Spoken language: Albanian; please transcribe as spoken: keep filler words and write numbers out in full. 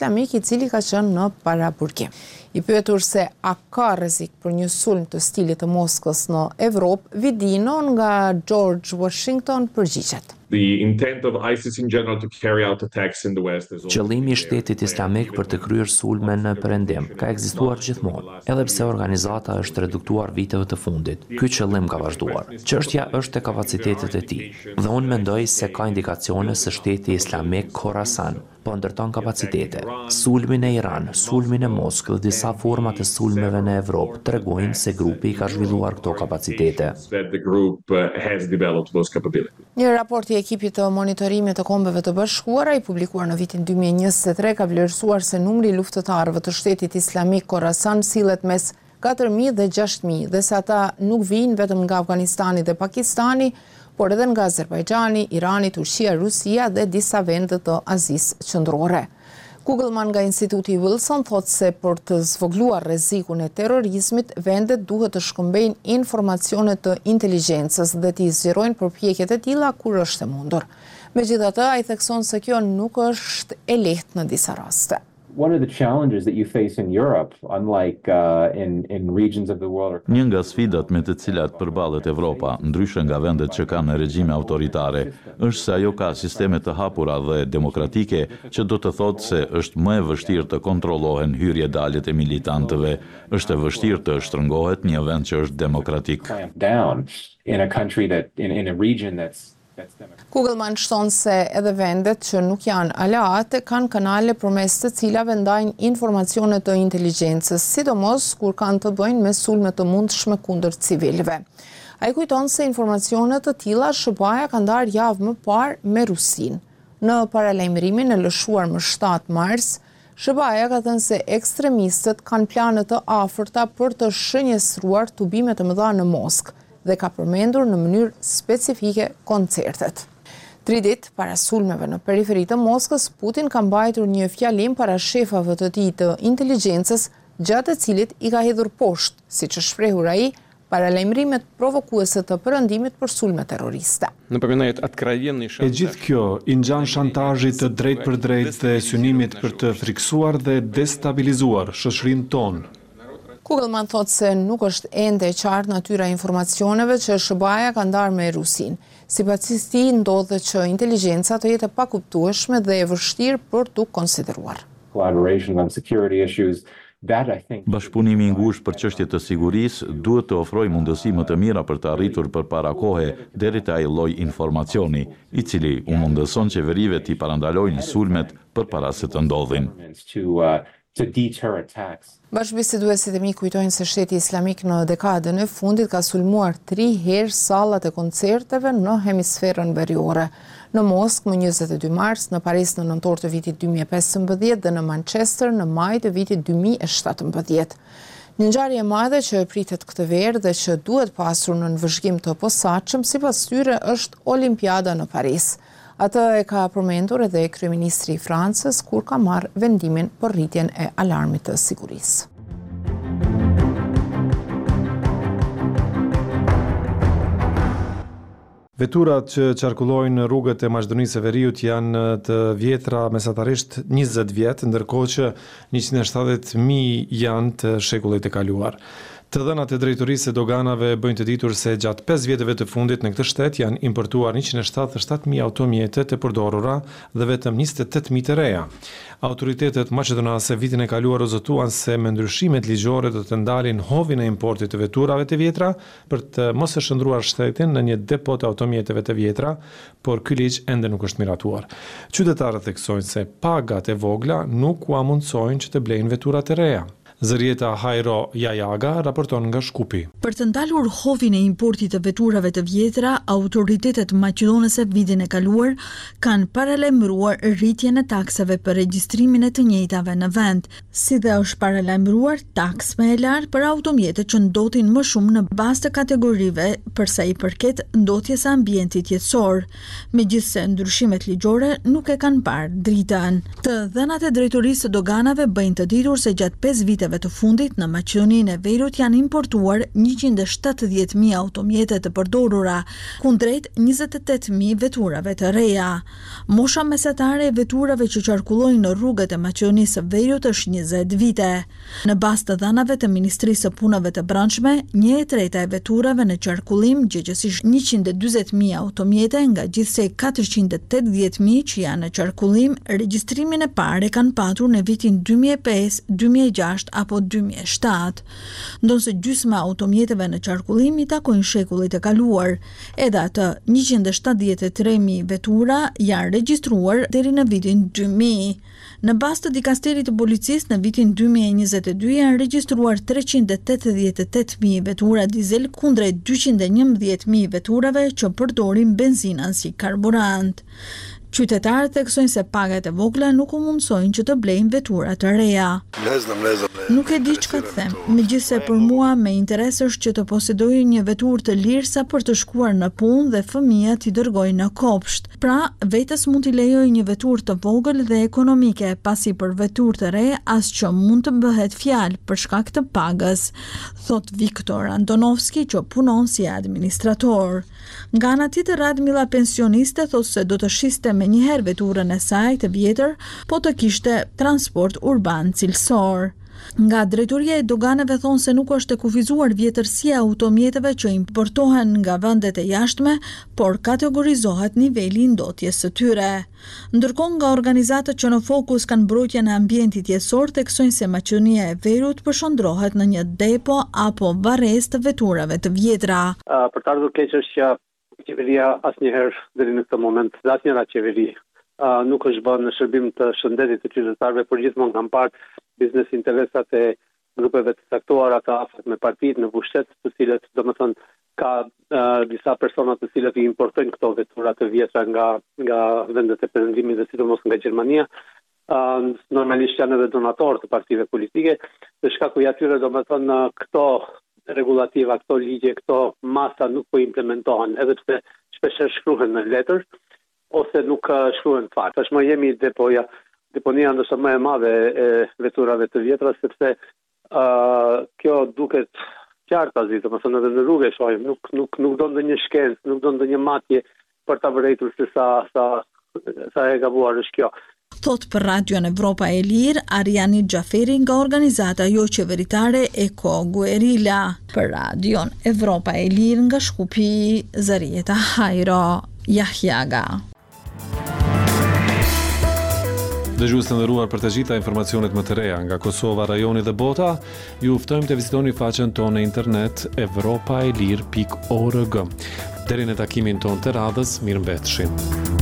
islamik i cili ka qenë në paraburgim. I pyetur se a ka rrezik për një sulm të stilit të Moskës në Evropë, Vidino nga George Washington përgjigjet. The intent of ISIS in general to carry out attacks in the West is Qëllimi i shtetit islamik për të kryer sulme në Perëndim ka ekzistuar gjithmonë, edhe pse organizata është reduktuar viteve të fundit. Ky qëllim ka vazhduar. Çështja është te kapacitetet e tij, dhe unë mendoj se ka indikacione se shteti islamik Khorasan po ndërton kapacitete. Sulmin e Iran, sulmin e Moskë dhe disa forma të sulmeve në Evropë tregojnë se grupi ka zhvilluar këto kapacitete. that the group uh, has developed those capabilities. Një raport i ekipit të monitorimit të Kombeve të Bashkuara i publikuar në vitin dy mijë e njëzet e tre ka vlerësuar se numri i luftëtarëve të shtetit islamik Khorasan sillet mes katër mijë dhe gjashtë mijë, dhe se ata nuk vijnë vetëm nga Afganistani dhe Pakistani, por edhe nga Azerbajxhani, Irani, Turqia, Rusia dhe disa vende të Azisë Qendrore. Kugelman nga Instituti Wilson thot se për të zvogluar rrezikun e terrorizmit, vendet duhet të shkëmbejnë informacione të inteligjencës dhe të zgjerojnë përpjekjet e tilla kur është e mundur. Megjithatë, ai thekson se kjo nuk është e lehtë në disa raste. One of the challenges that you face in Europe, unlike uh, in, in regions of the world... Një nga sfidat me të cilat përballet Evropa, ndryshe nga vendet që kanë regjime autoritare, është se ajo ka sisteme të hapura dhe demokratike, që do të thotë se është më e vështirë të kontrollohen hyrje-daljet e militantëve, është e vështirë të shtrëngohet një vend që është demokratik. down in a country that, in, in a region that's Kugelman shton se edhe vendet që nuk janë aleate kanë kanale përmes të cilave ndajnë informacione të inteligjencës, sidomos kur kanë të bëjnë me sulme të mundshme kundër civilëve. Ai kujton se informacione të tilla S B A-ja ka ndarë javë më parë me Rusinë. Në paralajmërimin e lëshuar më shtatë mars, S B A-ja ka thënë se ekstremistët kanë plane të afërta për të shënjestruar tubime të mëdha në Moskë dhe ka përmendur në mënyrë specifike koncertet. Tri ditë para sulmeve në periferi të Moskës, Putin ka mbajtur një fjalim para shefave të tij të inteligjencës, gjatë të cilit i ka hedhur poshtë, siç është shprehur ai, paralajmërimet provokuese të perëndimit për sulme terroriste. E gjithë kjo i ngjan shantazhit të drejtë për drejtë dhe synimit për të friksuar dhe destabilizuar shoqërinë tonë. Kugelman thot se nuk është ende e qartë natyra e informacioneve që S B A-ja ka ndarë me Rusinë. Sipas tij ndodhet që inteligjenca të jetë e pakuptueshme dhe e vështirë për t'u konsideruar. collaboration on security issues, that I think Bashkëpunimi i ngushtë për çështje të sigurisë duhet të ofrojë mundësi më të mira për të arritur përpara kohe deri te ai lloj informacioni, i cili u mundëson qeverive të parandalojnë sulmet përpara se të ndodhin. to uh, to deter attacks. Bashkëbiseduesit e mi kujtojnë se shteti islamik në dekadën e fundit ka sulmuar tri herë sallat e koncerteve në hemisferën veriore. Në Moskë më njëzet e dy mars, në Paris në nëntor të vitit dy mijë e pesëmbëdhjetë dhe në Manchester në maj të vitit dy mijë e shtatëmbëdhjetë. Një ngjarje e madhe që e pritet këtë verë dhe që duhet pasur në nënvëzhgim të posaçëm sipas tyre është Olimpiada në Paris. Atë e ka përmendur edhe kryeministri i Francës kur ka marrë vendimin për rritjen e alarmit të sigurisë. Veturat që qarkullojnë në rrugët e Maqedonisë së Veriut janë të vjetra mesatarisht njëzet vjet, ndërkohë që njëqind e shtatëdhjetë mijë janë të shekullit e kaluar. Të dhënat e drejtorisë së doganave bëjnë të ditur se gjatë pesë vjetëve të fundit në këtë shtet janë importuar njëqind e shtatëdhjetë e shtatë mijë automjete të përdorura dhe vetëm njëzet e tetë mijë të reja. Autoritetet maqedonase vitin e kaluar u zotuan se me ndryshimet ligjore do të ndalin hovin e importit të veturave të vjetra për të mos e shndruar shtetin në një depo të automjeteve të vjetra, por ky ligj ende nuk është miratuar. Qytetarët theksojnë se pagat e vogla nuk u amundsojnë që të blejnë vetura të reja. Zërieta Hajro Jajaga raporton nga Shkupi. Për të ndalur hovin e importit të veturave të vjetra, autoritetet maqedonese vitin e kaluar kanë paralajmëruar rritjen e taksave për regjistrimin e të njëjtave në vend, si dhe është paralajmëruar taks më e lartë për automjetet që ndotin më shumë në bazë të kategorive për sa i përket ndotjes së ambientit jetësor. Megjithse ndryshimet ligjore nuk e kanë parë dritën. Të dhënat e drejtorisë së doganave bëjnë të ditur se gjatë pesë viteve viteve të fundit në Maqedoninë e Veriut janë importuar njëqind e shtatëdhjetë mijë automjete të përdorura, kundrejt njëzet e tetë mijë veturave të reja. Mosha mesatare e veturave që qarkullojnë në rrugët e Maqedonisë së Veriut është njëzet vite. Në bazë të dhanave të Ministrisë së Punëve të Brendshme, një e treta e veturave në qarkullim, gjëgjësisht njëqind e dyzet mijë automjete nga gjithsej katërqind e tetëdhjetë mijë që janë në qarkullim, regjistrimin e parë e kanë patur në vitin dy mijë e pesë, dy mijë e gjashtë apo dy mijë e shtatë. Ndonse gjysma e automjeteve në qarkullim i takojnë shekullit e kaluar, edhe atë njëqind e shtatëdhjetë e tre mijë vetura janë regjistruar deri në vitin dy mijë. Në bazë të dikasterit të policisë, në vitin dy mijë e njëzet e dy janë regjistruar treqind e tetëdhjetë e tetë mijë vetura dizel kundrejt dyqind e njëmbëdhjetë mijë veturave që përdorin benzinën si karburant. Qytetarët theksojnë se pagat e vogla nuk u mundsojnë që të blejnë vetura të reja. Nuk e di çka të them, megjithse për mua me interes është që të posedoj një veturë të lirë sa për të shkuar në punë dhe fëmijët i dërgoj në kopsht. Pra, vetes mund t'i lejoj një veturë të vogël dhe ekonomike, pasi për veturë të re as që mund të bëhet fjalë për shkak të pagës, thot Viktor Antonovski që punon si administrator. Nga ana tjetër, Radmila pensioniste thot se do të shiste me njëherë veturën e saj të vjetër, po të kishte transport urban cilësor. Nga drejtoria e doganeve thonë se nuk është e kufizuar vjetërsia e automjeteve që importohen nga vendet e jashtme, por kategorizohet niveli i ndotjes së tyre. Ndërkohë nga organizatat që në fokus kanë mbrojtjen e ambientit jetësor theksojnë se Maqedonia e Veriut përshëndrohet në një depo apo varrezë të veturave të vjetra. Uh, për të ardhur keq është që qeveria asnjëherë deri në këtë moment, dhe asnjëra qeveri uh, nuk është bërë në shërbim të shëndetit të qytetarëve, por gjithmonë kanë parë biznes interesat e grupeve të caktuara të afërt me partitë në pushtet, të cilët domethënë ka uh, disa persona të cilët i importojnë këto vetura të vjetra nga nga vendet e perëndimit dhe sidomos nga Gjermania. Uh, normalisht janë edhe donatorë të partive politike, dhe shkaku i atyre domethënë këto regulativa, këto ligje, këto masa nuk po implementohen, edhe pse shpeshherë shkruhen në letër ose nuk shkruhen fare. Tashmë jemi depoja, deponia ndoshta më e madhe e veturave të vjetra, sepse uh, kjo duket qartë azi, domethënë edhe në rrugë e shohim, nuk nuk nuk do ndonjë shkencë, nuk do ndonjë matje për ta vërejtur se sa sa sa e gabuar është kjo. Thot për Radion Evropa e Lirë, Ariani Xhaferi nga organizata jo qeveritare Eko Guerilla. Për Radion Evropa e Lirë nga Shkupi, Zarieta Hajro, Jahjaga. Dëgjues të nderuar, për të gjitha informacionet më të reja nga Kosova, rajoni dhe bota, ju ftojmë të vizitoni faqen tonë në internet evropaelir pikë org. Deri në takimin tonë të radhës, mirëmbëfshim.